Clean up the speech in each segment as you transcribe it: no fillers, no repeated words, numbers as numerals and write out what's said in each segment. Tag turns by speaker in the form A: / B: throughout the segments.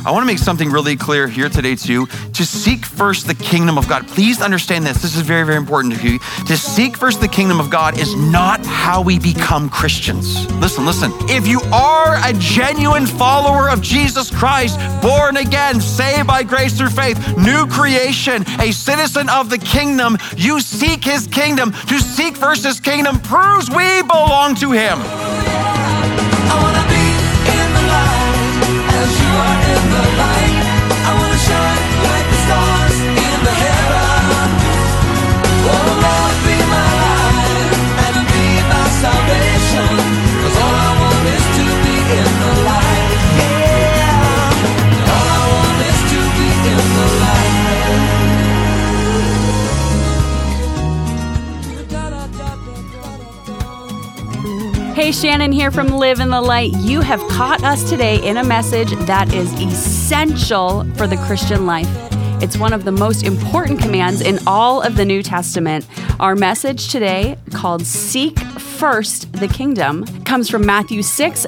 A: I want to make something really clear here today too. To seek first the kingdom of God. Please understand this. This is very, very important to you. To seek first the kingdom of God is not how we become Christians. Listen. If you are a genuine follower of Jesus Christ, born again, saved by grace through faith, new creation, a citizen of the kingdom, you seek his kingdom. To seek first his kingdom proves we belong to him.
B: I wanna be in the light as you are in the light. I wanna shine like the stars in the heaven. Oh Lord, be my light and be my salvation. 'Cause all I want is to be in the light. Yeah. All I want is to be in the light.
C: Hey, Shannon here from Live in the Light. You have caught us today in a message that is essential for the Christian life. It's one of the most important commands in all of the New Testament. Our message today, called Seek First the Kingdom, comes from Matthew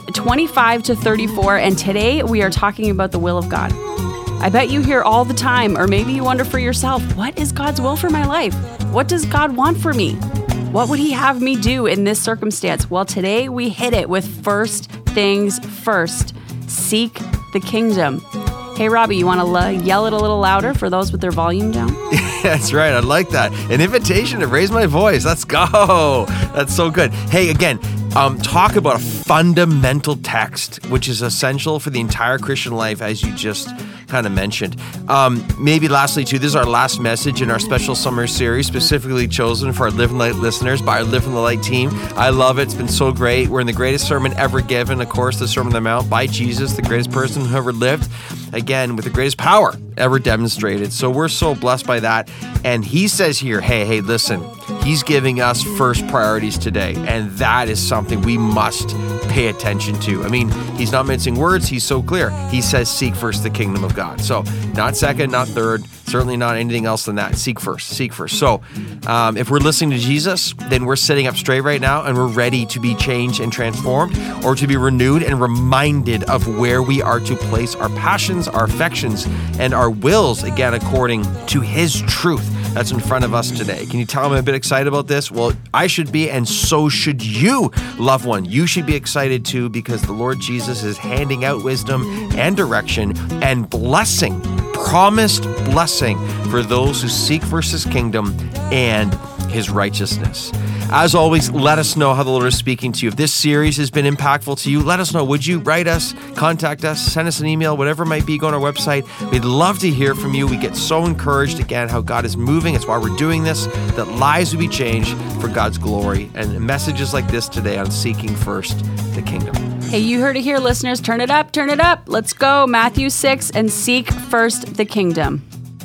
C: 6:25-34, and today we are talking about the will of God. I bet you hear all the time, or maybe you wonder for yourself, what is God's will for my life? What does God want for me? What would he have me do in this circumstance? Well, today we hit it with first things first. Seek the kingdom. Hey, Robbie, you want to yell it a little louder for those with their volume down?
D: That's right. I like that. An invitation to raise my voice. Let's go. That's so good. Hey, again, talk about a fundamental text, which is essential for the entire Christian life, as you just kind of mentioned. Maybe lastly, too, this is our last message in our special summer series, specifically chosen for our Live in the Light listeners by our Live in the Light team. I love it. It's been so great. We're in the greatest sermon ever given, of course, the Sermon on the Mount by Jesus, the greatest person who ever lived, again, with the greatest power ever demonstrated. So we're so blessed by that. And he says here, hey, listen, he's giving us first priorities today. And that is something we must pay attention to. I mean, he's not mincing words. He's so clear. He says, seek first the kingdom of God. So not second, not third, certainly not anything else than that. Seek first. So if we're listening to Jesus, then we're sitting up straight right now and we're ready to be changed and transformed, or to be renewed and reminded of where we are to place our passions, our affections, and our wills, again, according to his truth that's in front of us today. Can you tell I'm a bit excited about this? Well, I should be, and so should you, loved one. You should be excited too, because the Lord Jesus is handing out wisdom and direction and blessing, promised blessing for those who seek first his kingdom and his righteousness. As always, let us know how the Lord is speaking to you. If this series has been impactful to you, let us know. Would you write us, contact us, send us an email, whatever it might be, go on our website. We'd love to hear from you. We get so encouraged, again, how God is moving. It's why we're doing this, that lives will be changed for God's glory. And messages like this today on seeking first the kingdom.
C: Hey, you heard it here, listeners. Turn it up. Let's go. Matthew 6 and seek first the kingdom.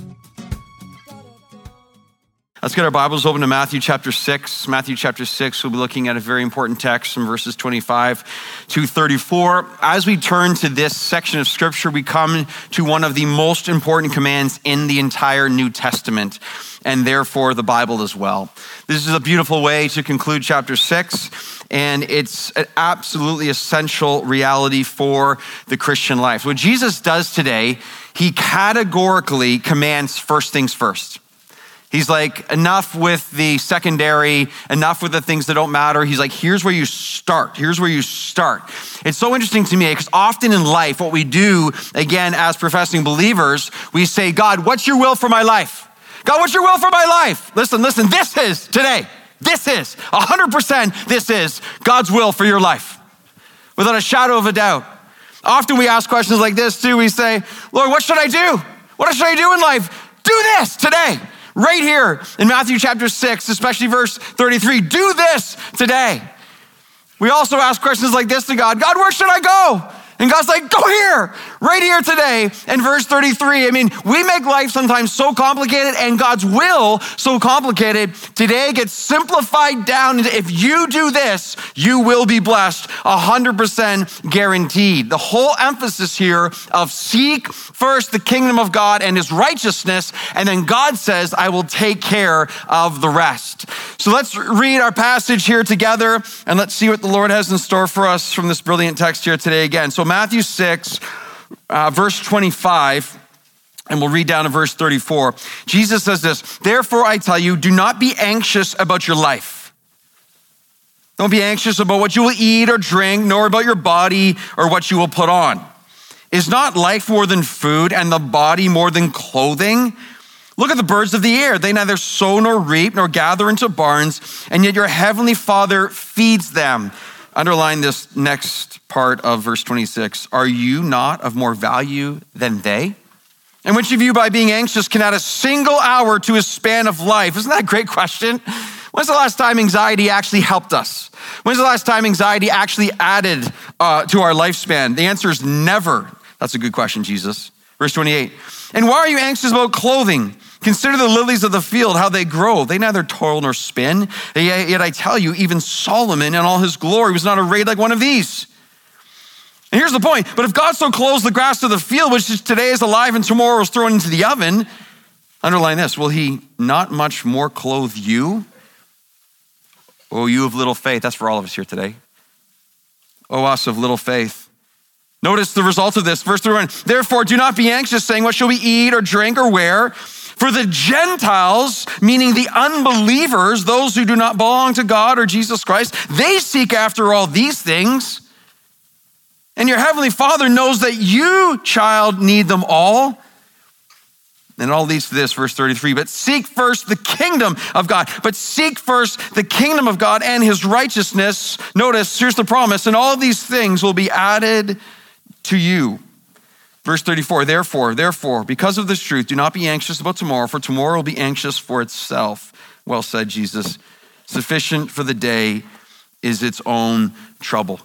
A: Let's get our Bibles open to Matthew chapter 6. Matthew chapter 6, we'll be looking at a very important text from verses 25 to 34. As we turn to this section of scripture, we come to one of the most important commands in the entire New Testament, and therefore the Bible as well. This is a beautiful way to conclude chapter 6, and it's an absolutely essential reality for the Christian life. What Jesus does today, he categorically commands first things first. He's like, enough with the secondary, enough with the things that don't matter. He's like, here's where you start. It's so interesting to me because often in life, what we do, again, as professing believers, we say, God, what's your will for my life? God, what's your will for my life? Listen, this is today. This is 100%. This is God's will for your life, without a shadow of a doubt. Often we ask questions like this too. We say, Lord, what should I do? What should I do in life? Do this today. Right here in Matthew chapter 6, especially verse 33, do this today. We also ask questions like this to God. God, where should I go? And God's like, go here, right here today. And verse 33, I mean, we make life sometimes so complicated and God's will so complicated. Today it gets simplified down into, if you do this, you will be blessed, 100% guaranteed. The whole emphasis here of seek first the kingdom of God and his righteousness, and then God says, I will take care of the rest. So let's read our passage here together and let's see what the Lord has in store for us from this brilliant text here today again. So Matthew 6, verse 25, and we'll read down to verse 34. Jesus says this, therefore I tell you, do not be anxious about your life. Don't be anxious about what you will eat or drink, nor about your body or what you will put on. Is not life more than food and the body more than clothing? Look at the birds of the air. They neither sow nor reap nor gather into barns, and yet your heavenly Father feeds them. Underline this next part of verse 26. Are you not of more value than they? And which of you by being anxious can add a single hour to his span of life? Isn't that a great question? When's the last time anxiety actually helped us? When's the last time anxiety actually added to our lifespan? The answer is never. That's a good question, Jesus. Verse 28. And why are you anxious about clothing? Consider the lilies of the field, how they grow. They neither toil nor spin. Yet I tell you, even Solomon in all his glory was not arrayed like one of these. And here's the point. But if God so clothes the grass of the field, which today is alive and tomorrow is thrown into the oven, underline this, will he not much more clothe you? Oh, you of little faith. That's for all of us here today. Oh, us of little faith. Notice the result of this. Verse 31, therefore do not be anxious, saying, what shall we eat or drink or wear? For the Gentiles, meaning the unbelievers, those who do not belong to God or Jesus Christ, they seek after all these things. And your heavenly Father knows that you, child, need them all. And it all leads to this, verse 33, but seek first the kingdom of God. But seek first the kingdom of God and his righteousness. Notice, here's the promise, and all these things will be added to you. Verse 34, therefore, because of this truth, do not be anxious about tomorrow, for tomorrow will be anxious for itself. Well said, Jesus. Sufficient for the day is its own trouble.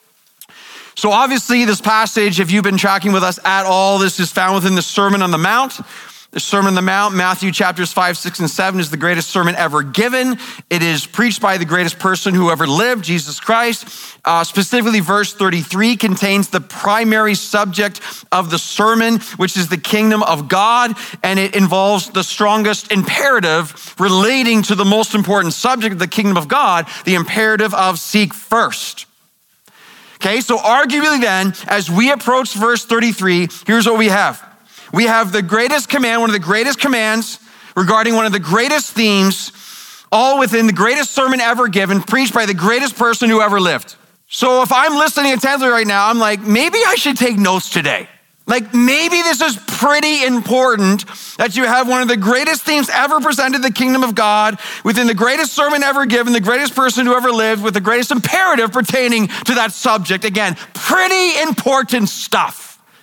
A: So obviously this passage, if you've been tracking with us at all, this is found within the Sermon on the Mount. The Sermon on the Mount, Matthew chapters 5, 6, and 7 is the greatest sermon ever given. It is preached by the greatest person who ever lived, Jesus Christ. Specifically, verse 33 contains the primary subject of the sermon, which is the kingdom of God, and it involves the strongest imperative relating to the most important subject of the kingdom of God, the imperative of seek first. Okay, so arguably then, as we approach verse 33, here's what we have. We have the greatest command, one of the greatest commands regarding one of the greatest themes, all within the greatest sermon ever given, preached by the greatest person who ever lived. So if I'm listening intently right now, I'm like, maybe I should take notes today. Like maybe this is pretty important that you have one of the greatest themes ever presented, the kingdom of God, within the greatest sermon ever given, the greatest person who ever lived, with the greatest imperative pertaining to that subject. Again, pretty important stuff.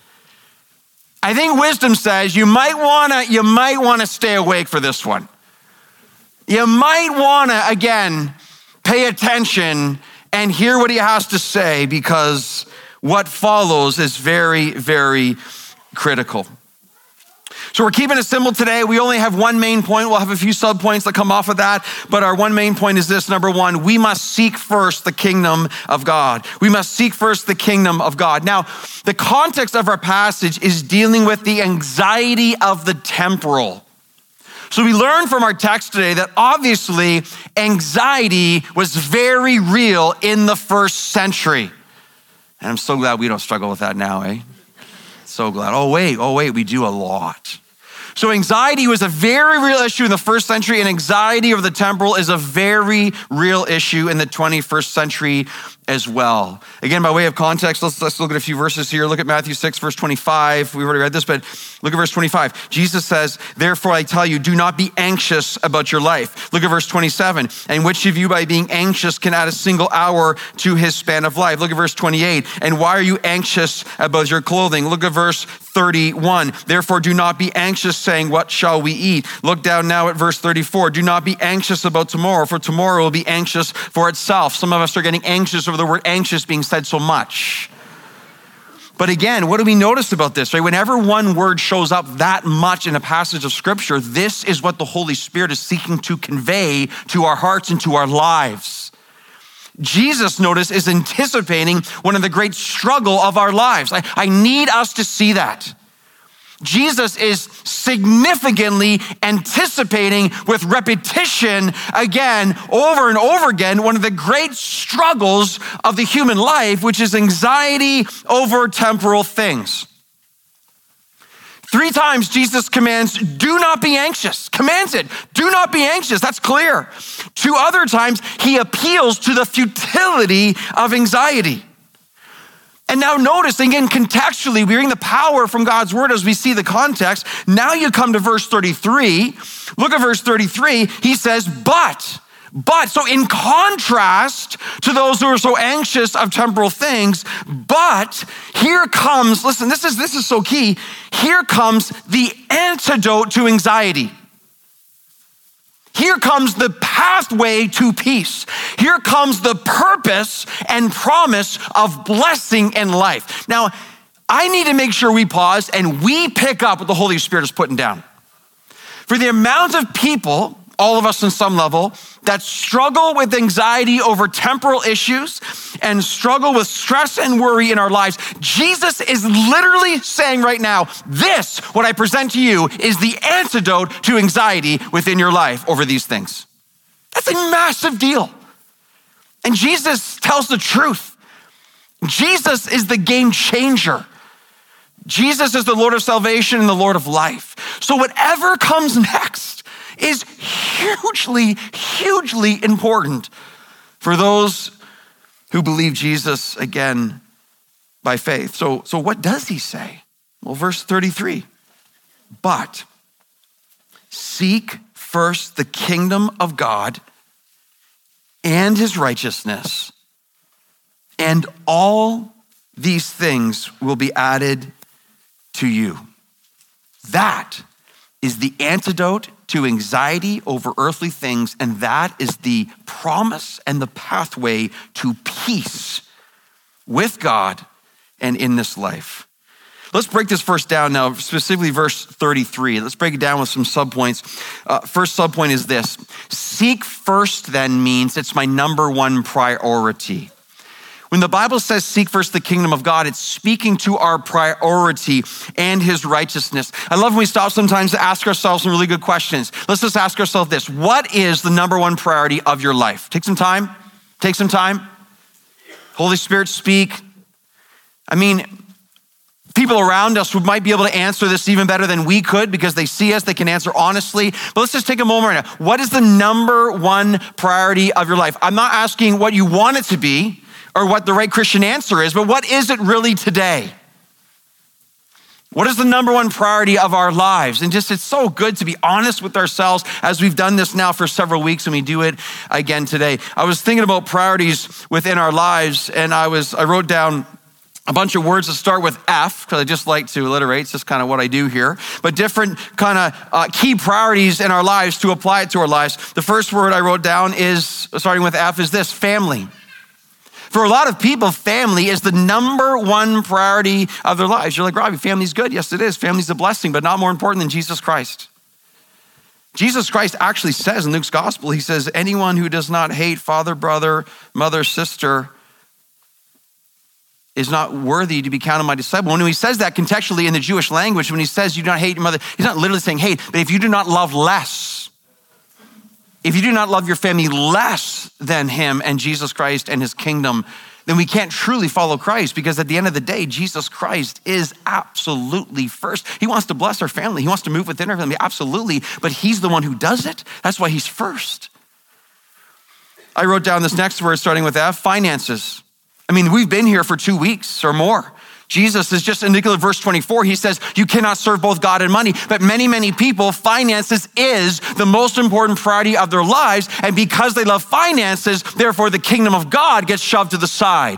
A: I think wisdom says you might wanna stay awake for this one. You might wanna, again, pay attention and hear what he has to say, because what follows is very, very critical. So we're keeping it simple today. We only have one main point. We'll have a few subpoints that come off of that. But our one main point is this. Number one, we must seek first the kingdom of God. We must seek first the kingdom of God. Now, the context of our passage is dealing with the anxiety of the temporal. So we learn from our text today that obviously anxiety was very real in the first century. And I'm so glad we don't struggle with that now, eh? So glad. Oh wait, we do a lot. So anxiety was a very real issue in the first century, and anxiety of the temporal is a very real issue in the 21st century as well. Again, by way of context, let's look at a few verses here. Look at Matthew 6, verse 25. We've already read this, but look at verse 25. Jesus says, therefore I tell you, do not be anxious about your life. Look at verse 27. And which of you by being anxious can add a single hour to his span of life? Look at verse 28. And why are you anxious about your clothing? Look at verse 31. Therefore do not be anxious, saying, what shall we eat? Look down now at verse 34. Do not be anxious about tomorrow, for tomorrow will be anxious for itself. Some of us are getting anxious over the word anxious being said so much. But again, what do we notice about this, right? Whenever one word shows up that much in a passage of scripture, this is what the Holy Spirit is seeking to convey to our hearts and to our lives. Jesus, notice, is anticipating one of the great struggle of our lives. I need us to see that. Jesus is significantly anticipating with repetition again, over and over again, one of the great struggles of the human life, which is anxiety over temporal things. 3 times Jesus commands, do not be anxious. Commands it, do not be anxious. That's clear. 2 other times, he appeals to the futility of anxiety. And now notice, again, contextually, we're hearing the power from God's word as we see the context. Now you come to verse 33. Look at verse 33. He says, but. So in contrast to those who are so anxious of temporal things, but here comes, listen, this is so key. Here comes the antidote to anxiety. Here comes the pathway to peace. Here comes the purpose and promise of blessing in life. Now, I need to make sure we pause and we pick up what the Holy Spirit is putting down. For the amount of people, all of us on some level, that struggle with anxiety over temporal issues and struggle with stress and worry in our lives, Jesus is literally saying right now, this, what I present to you, is the antidote to anxiety within your life over these things. That's a massive deal. And Jesus tells the truth. Jesus is the game changer. Jesus is the Lord of salvation and the Lord of life. So whatever comes next is hugely, hugely important for those who believe Jesus again by faith. So what does he say? Well, verse 33, but seek first the kingdom of God and his righteousness, and all these things will be added to you. That is the antidote to anxiety over earthly things, and that is the promise and the pathway to peace with God and in this life. Let's break this verse down now, specifically verse 33. Let's break it down with some subpoints. First subpoint is this. Seek first then means it's my number one priority. When the Bible says seek first the kingdom of God, it's speaking to our priority and his righteousness. I love when we stop sometimes to ask ourselves some really good questions. Let's just ask ourselves this. What is the number one priority of your life? Take some time. Holy Spirit, speak. I mean, people around us who might be able to answer this even better than we could because they see us, they can answer honestly. But let's just take a moment right now. What is the number one priority of your life? I'm not asking what you want it to be or what the right Christian answer is, but what is it really today? What is the number one priority of our lives? And just, it's so good to be honest with ourselves as we've done this now for several weeks and we do it again today. I was thinking about priorities within our lives and I wrote down a bunch of words that start with F, because I just like to alliterate. It's just kind of what I do here. But different kind of key priorities in our lives to apply it to our lives. The first word I wrote down is, starting with F, is this, family. For a lot of people, family is the number one priority of their lives. You're like, Robbie, family's good. Yes, it is. Family's a blessing, but not more important than Jesus Christ. Jesus Christ actually says in Luke's gospel, he says, anyone who does not hate father, brother, mother, sister is not worthy to be counted my disciple. When he says that contextually in the Jewish language, when he says you do not hate your mother, he's not literally saying hate, but if you do not love less, if you do not love your family less than him and Jesus Christ and his kingdom, then we can't truly follow Christ, because at the end of the day, Jesus Christ is absolutely first. He wants to bless our family. He wants to move within our family, absolutely, but he's the one who does it. That's why he's first. I wrote down this next word starting with F, finances. I mean, we've been here for 2 weeks or more. Jesus is just in verse 24. He says, you cannot serve both God and money. But many people, finances is the most important priority of their lives. And because they love finances, therefore the kingdom of God gets shoved to the side.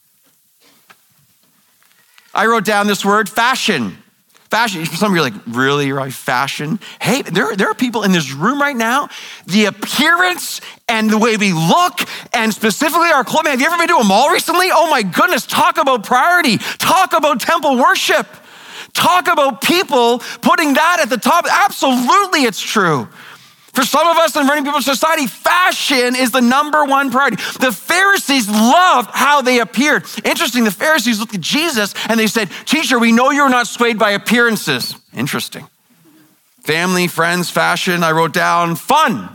A: I wrote down this word, fashion. Fashion. Some of you are like, really, right? Fashion? Hey, there are people in this room right now, the appearance and the way we look, and specifically our clothing. Have you ever been to a mall recently? Oh my goodness, talk about priority. Talk about temple worship. Talk about people putting that at the top. Absolutely, it's true. For some of us in many people's society, fashion is the number one priority. The Pharisees loved how they appeared. Interesting, the Pharisees looked at Jesus and they said, teacher, we know you're not swayed by appearances. Interesting. Family, friends, fashion, I wrote down fun.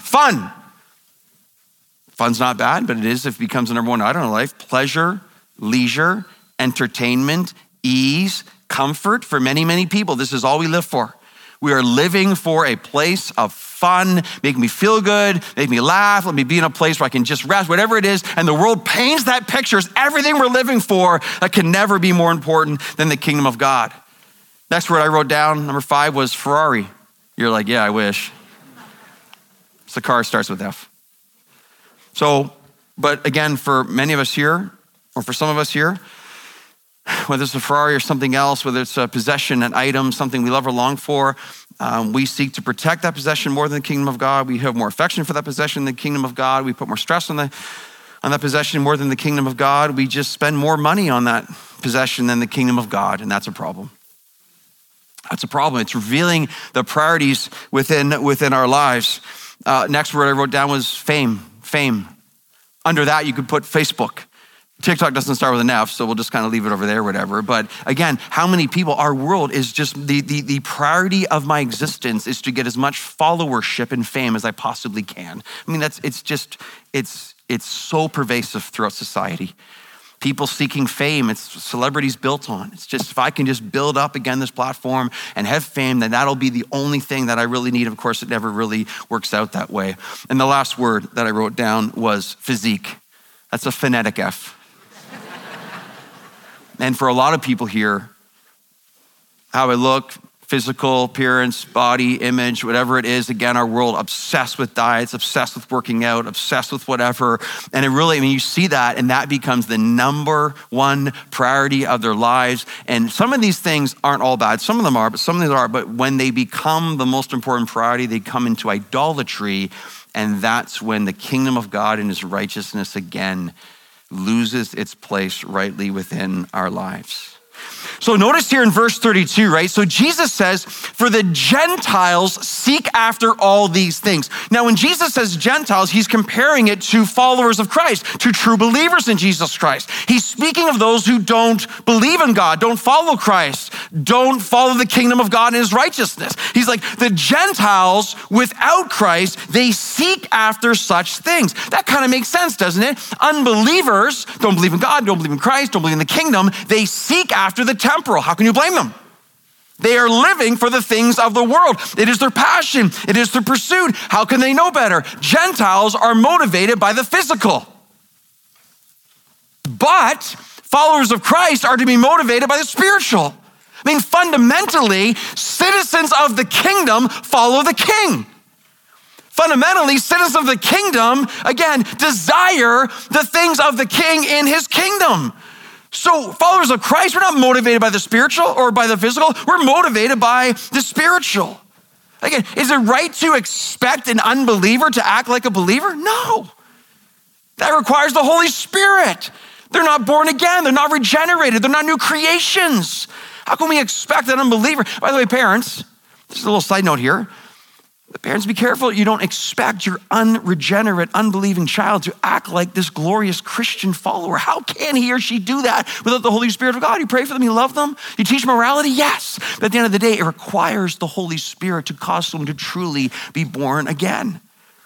A: Fun's not bad, but it is if it becomes the number one item in life. Pleasure, leisure, entertainment, ease, comfort for many, many people. This is all we live for. We are living for a place of fun, make me feel good, make me laugh, let me be in a place where I can just rest, whatever it is. And the world paints that picture as everything we're living for that can never be more important than the kingdom of God. Next word I wrote down, number 5, was Ferrari. You're like, yeah, I wish. It's the car starts with F. So, but again, for many of us here, or for some of us here, whether it's a Ferrari or something else, whether it's a possession, an item, something we love or long for, we seek to protect that possession more than the kingdom of God. We have more affection for that possession than the kingdom of God. We put more stress on that possession more than the kingdom of God. We just spend more money on that possession than the kingdom of God, and that's a problem. That's a problem. It's revealing the priorities within our lives. Next word I wrote down was fame. Fame. Under that, you could put Facebook. TikTok doesn't start with an F, so we'll just kind of leave it over there, whatever. But again, how many people, our world is just, the priority of my existence is to get as much followership and fame as I possibly can. I mean, it's so pervasive throughout society. People seeking fame, it's celebrities built on. It's just, if I can just build up again this platform and have fame, then that'll be the only thing that I really need. Of course, it never really works out that way. And the last word that I wrote down was physique. That's a phonetic F. And for a lot of people here, how I look, physical appearance, body, image, whatever it is, again, our world obsessed with diets, obsessed with working out, obsessed with whatever. And it really, you see that, and that becomes the number one priority of their lives. And some of these things aren't all bad. Some of them are, but some of them are. But when they become the most important priority, they come into idolatry. And that's when the kingdom of God and his righteousness again loses its place rightly within our lives. So notice here in verse 32, right? So Jesus says, for the Gentiles seek after all these things. Now, when Jesus says Gentiles, he's comparing it to followers of Christ, to true believers in Jesus Christ. He's speaking of those who don't believe in God, don't follow Christ, don't follow the kingdom of God and his righteousness. He's like, the Gentiles without Christ, they seek after such things. That kind of makes sense, doesn't it? Unbelievers don't believe in God, don't believe in Christ, don't believe in the kingdom. They seek after the temporal. How can you blame them? They are living for the things of the world. It is their passion. It is their pursuit. How can they know better? Gentiles are motivated by the physical. But followers of Christ are to be motivated by the spiritual. I mean, fundamentally, citizens of the kingdom follow the king. Fundamentally, citizens of the kingdom, again, desire the things of the king in his kingdom. So followers of Christ, we're not motivated by the spiritual or by the physical. We're motivated by the spiritual. Again, is it right to expect an unbeliever to act like a believer? No. That requires the Holy Spirit. They're not born again. They're not regenerated. They're not new creations. How can we expect an unbeliever? By the way, parents, this is a little side note here. Parents, be careful. You don't expect your unregenerate, unbelieving child to act like this glorious Christian follower. How can he or she do that without the Holy Spirit of God? You pray for them, you love them, you teach morality, yes. But at the end of the day, it requires the Holy Spirit to cause someone to truly be born again.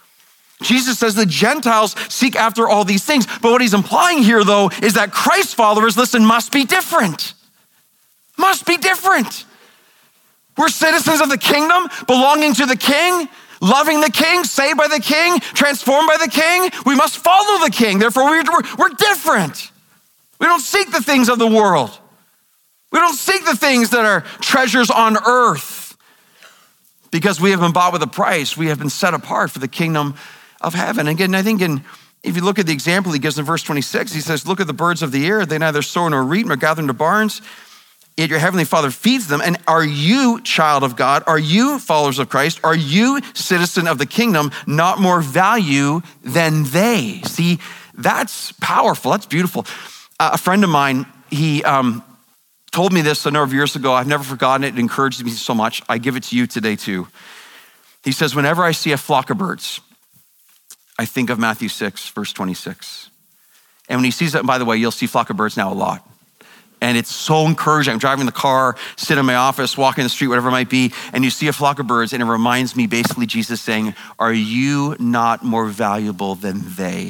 A: Jesus says the Gentiles seek after all these things. But what he's implying here, though, is that Christ followers, listen, must be different. Must be different. We're citizens of the kingdom, belonging to the king, loving the king, saved by the king, transformed by the king. We must follow the king. Therefore, we're different. We don't seek the things of the world. We don't seek the things that are treasures on earth because we have been bought with a price. We have been set apart for the kingdom of heaven. Again, I think if you look at the example he gives in verse 26, he says, look at the birds of the air. They neither sow nor reap nor gather into barns, yet your heavenly Father feeds them. And are you, child of God, are you followers of Christ, are you citizen of the kingdom, not more value than they? See, that's powerful. That's beautiful. A friend of mine, he told me this a number of years ago. I've never forgotten it. It encouraged me so much. I give it to you today too. He says, whenever I see a flock of birds, I think of Matthew 6, verse 26. And when he sees that, and by the way, you'll see flock of birds now a lot. And it's so encouraging. I'm driving the car, sitting in my office, walking the street, whatever it might be, and you see a flock of birds, and it reminds me basically Jesus saying, are you not more valuable than they?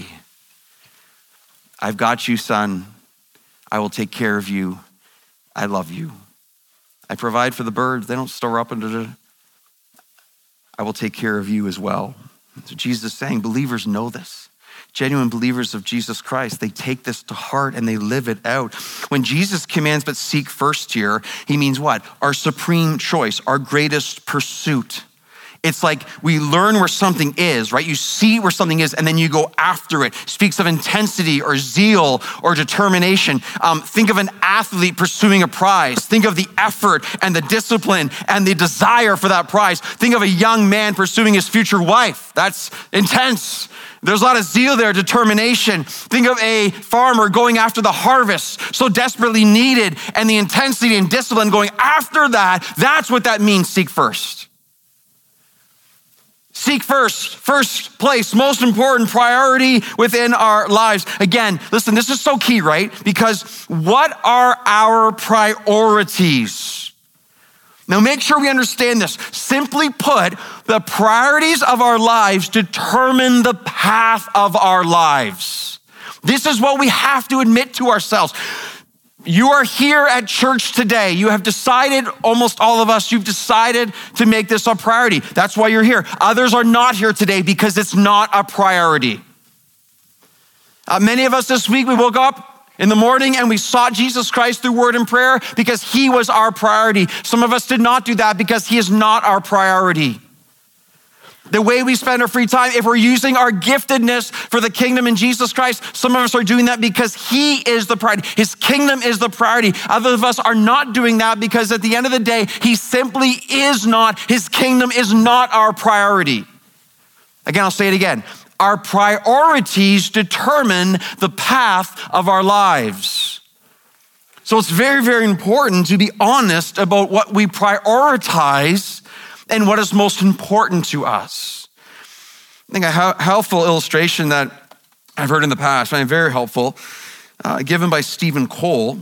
A: I've got you, son. I will take care of you. I love you. I provide for the birds. They don't store up and I will take care of you as well. So Jesus is saying believers know this. Genuine believers of Jesus Christ, they take this to heart and they live it out. When Jesus commands, but seek first here, he means what? Our supreme choice, our greatest pursuit. It's like we learn where something is, right? You see where something is and then you go after it. Speaks of intensity or zeal or determination. Think of an athlete pursuing a prize. Think of the effort and the discipline and the desire for that prize. Think of a young man pursuing his future wife. That's intense. There's a lot of zeal there, determination. Think of a farmer going after the harvest, so desperately needed, and the intensity and discipline going after that. That's what that means, seek first. Seek first place, most important priority within our lives. Again, listen, this is so key, right? Because what are our priorities? Now make sure we understand this. Simply put, the priorities of our lives determine the path of our lives. This is what we have to admit to ourselves. You are here at church today. You have decided, almost all of us, you've decided to make this a priority. That's why you're here. Others are not here today because it's not a priority. Many of us this week, we woke up in the morning and we sought Jesus Christ through word and prayer because he was our priority. Some of us did not do that because he is not our priority. The way we spend our free time, if we're using our giftedness for the kingdom in Jesus Christ, some of us are doing that because he is the priority. His kingdom is the priority. Others of us are not doing that because at the end of the day, he simply is not, his kingdom is not our priority. Again, I'll say it again. Our priorities determine the path of our lives. So it's very, very important to be honest about what we prioritize and what is most important to us. I think a helpful illustration that I've heard in the past, and very helpful, given by Stephen Cole,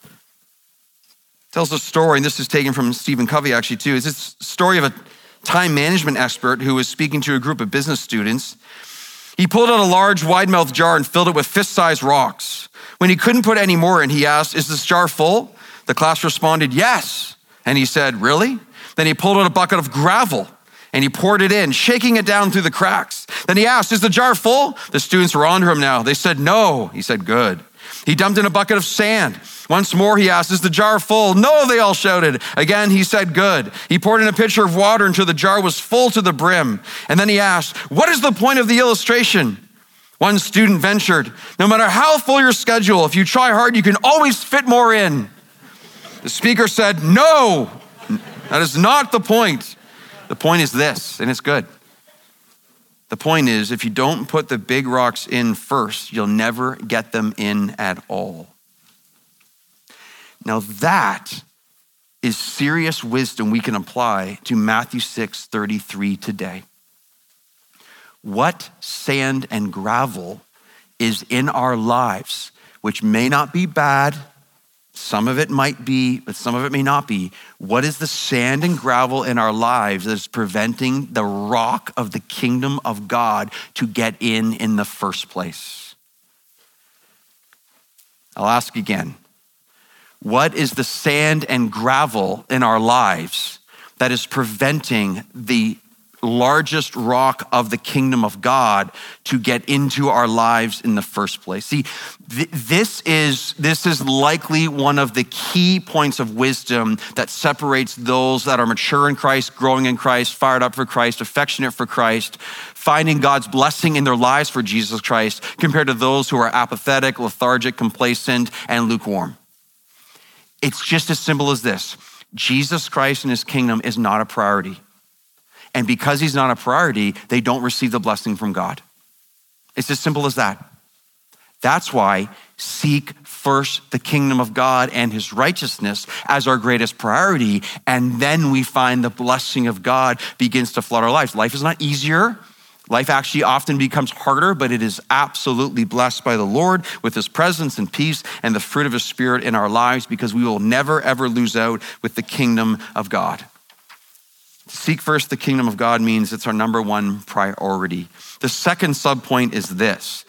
A: tells a story, and this is taken from Stephen Covey actually too. It's this story of a time management expert who was speaking to a group of business students. He pulled out a large wide-mouthed jar and filled it with fist-sized rocks. When he couldn't put any more in, he asked, "Is this jar full?" The class responded, "Yes." And he said, "Really?" Then he pulled out a bucket of gravel and he poured it in, shaking it down through the cracks. Then he asked, "Is the jar full?" The students were on to him now. They said, "No." He said, "Good." He dumped in a bucket of sand. Once more, he asked, "Is the jar full?" "No," they all shouted. Again, he said, "Good." He poured in a pitcher of water until the jar was full to the brim. And then he asked, "What is the point of the illustration?" One student ventured, "No matter how full your schedule, if you try hard, you can always fit more in." The speaker said, "No, that is not the point. The point is this," and it's good. The point is, if you don't put the big rocks in first, you'll never get them in at all. Now that is serious wisdom we can apply to Matthew 6:33 today. What sand and gravel is in our lives, which may not be bad, some of it might be, but some of it may not be. What is the sand and gravel in our lives that is preventing the rock of the kingdom of God to get in the first place? I'll ask again. What is the sand and gravel in our lives that is preventing the largest rock of the kingdom of God to get into our lives in the first place? See, this is likely one of the key points of wisdom that separates those that are mature in Christ, growing in Christ, fired up for Christ, affectionate for Christ, finding God's blessing in their lives for Jesus Christ, compared to those who are apathetic, lethargic, complacent, and lukewarm. It's just as simple as this. Jesus Christ and his kingdom is not a priority. And because he's not a priority, they don't receive the blessing from God. It's as simple as that. That's why seek first the kingdom of God and his righteousness as our greatest priority, and then we find the blessing of God begins to flood our lives. Life is not easier. Life actually often becomes harder, but it is absolutely blessed by the Lord with his presence and peace and the fruit of his spirit in our lives, because we will never, ever lose out with the kingdom of God. Seek first the kingdom of God means it's our number one priority. The second subpoint is this.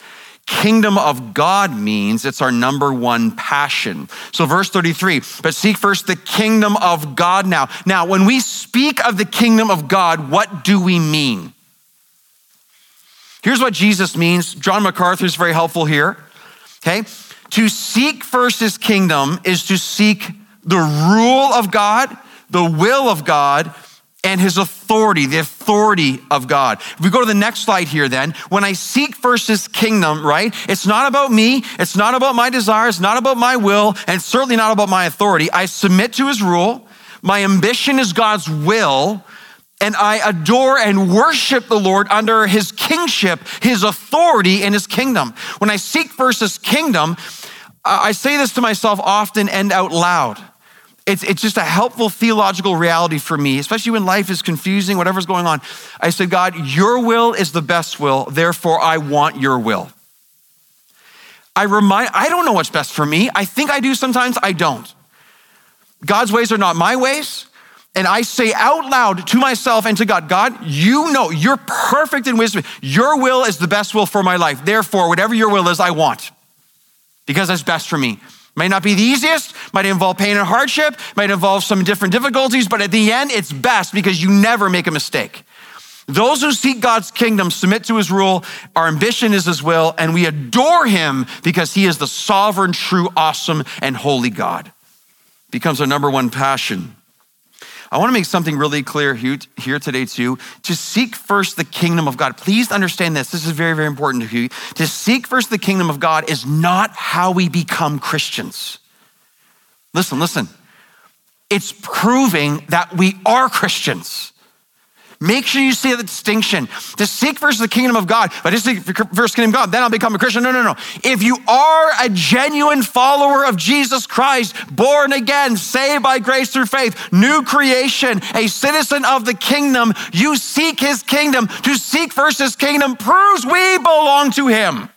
A: kingdom of God means, it's our number one passion. So verse 33, but seek first the kingdom of God now. Now, when we speak of the kingdom of God, what do we mean? Here's what Jesus means. John MacArthur is very helpful here, okay? To seek first his kingdom is to seek the rule of God, the will of God, and his authority, the authority of God. If we go to the next slide here then, when I seek first his kingdom, right, it's not about me, it's not about my desires, not about my will, and certainly not about my authority. I submit to his rule, my ambition is God's will, and I adore and worship the Lord under his kingship, his authority, and his kingdom. When I seek first his kingdom, I say this to myself often and out loud. It's just a helpful theological reality for me, especially when life is confusing, whatever's going on. I said, God, your will is the best will, therefore I want your will. I don't know what's best for me. I think I do sometimes, I don't. God's ways are not my ways. And I say out loud to myself and to God, God, you know, you're perfect in wisdom. Your will is the best will for my life. Therefore, whatever your will is, I want, because that's best for me. Might not be the easiest, might involve pain and hardship, might involve some different difficulties, but at the end, it's best because you never make a mistake. Those who seek God's kingdom submit to his rule, our ambition is his will, and we adore him because he is the sovereign, true, awesome, and holy God. Becomes our number one passion. I want to make something really clear here today too. To seek first the kingdom of God. Please understand this. This is very, very important to you. To seek first the kingdom of God is not how we become Christians. Listen. It's proving that we are Christians. Make sure you see the distinction. To seek first the kingdom of God, but to seek first the kingdom of God, then I'll become a Christian. No. If you are a genuine follower of Jesus Christ, born again, saved by grace through faith, new creation, a citizen of the kingdom, you seek his kingdom. To seek first his kingdom proves we belong to him.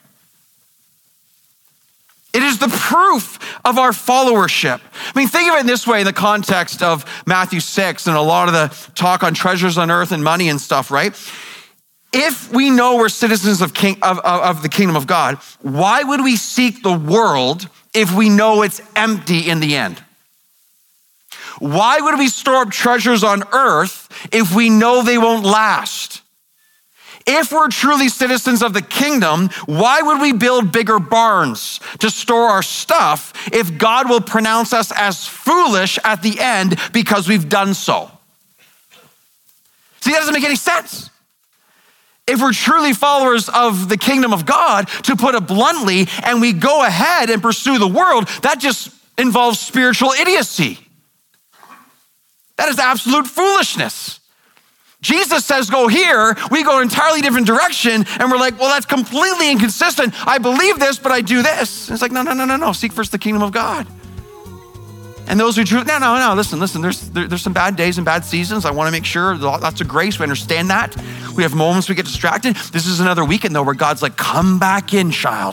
A: It is the proof of our followership. I mean, think of it in this way in the context of Matthew 6 and a lot of the talk on treasures on earth and money and stuff, right? If we know we're citizens of the kingdom of God, why would we seek the world if we know it's empty in the end? Why would we store up treasures on earth if we know they won't last? If we're truly citizens of the kingdom, why would we build bigger barns to store our stuff if God will pronounce us as foolish at the end because we've done so? See, that doesn't make any sense. If we're truly followers of the kingdom of God, to put it bluntly, and we go ahead and pursue the world, that just involves spiritual idiocy. That is absolute foolishness. Jesus says, go here, we go an entirely different direction, and we're like, well, that's completely inconsistent. I believe this, but I do this. And it's like, no. Seek first the kingdom of God. And those who truly, no, listen, there's some bad days and bad seasons. I want to make sure lots of grace, we understand that. We have moments we get distracted. This is another weekend though, where God's like, come back in, child.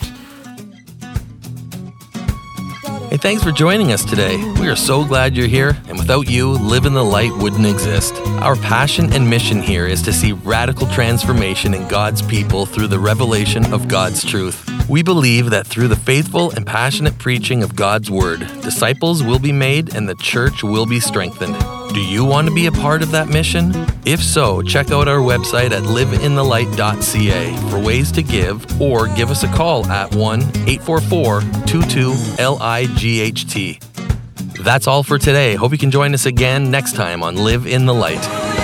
E: Hey, thanks for joining us today. We are so glad you're here, and without you, Live in the Light wouldn't exist. Our passion and mission here is to see radical transformation in God's people through the revelation of God's truth. We believe that through the faithful and passionate preaching of God's word, disciples will be made and the church will be strengthened. Do you want to be a part of that mission? If so, check out our website at liveinthelight.ca for ways to give, or give us a call at 1-844-22-LIGHT. That's all for today. Hope you can join us again next time on Live in the Light.